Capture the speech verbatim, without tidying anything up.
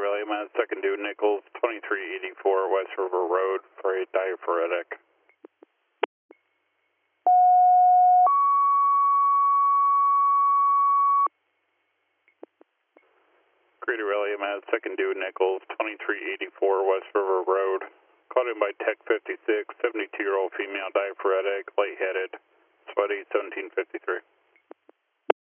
William at second due Nichols, twenty-three eighty-four West River Road for a diaphoretic. Greater William at second due Nichols, twenty-three eighty-four West River Road. Called in by Tech fifty-six, seventy-two-year-old female diaphoretic, lightheaded, sweaty, seventeen fifty-three.